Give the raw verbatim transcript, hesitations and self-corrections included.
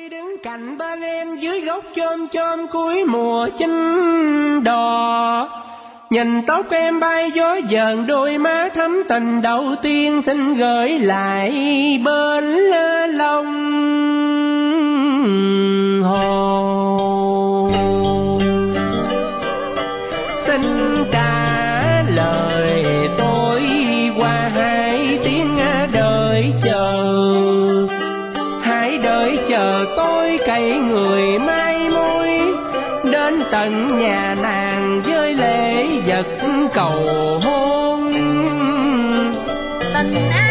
tôi đứng cạnh bên em dưới gốc chôm chôm cuối mùa chinh đò, nhìn tóc em bay gió dờn đôi má thắm tình đầu tiên xin gửi lại bên lòng hồ. Xin trả lời tôi qua hai tiếng đợi chờ, hãy đợi chờ tôi cậy người mai mối đến tận nhà nàng với lễ vật cầu hôn. Tình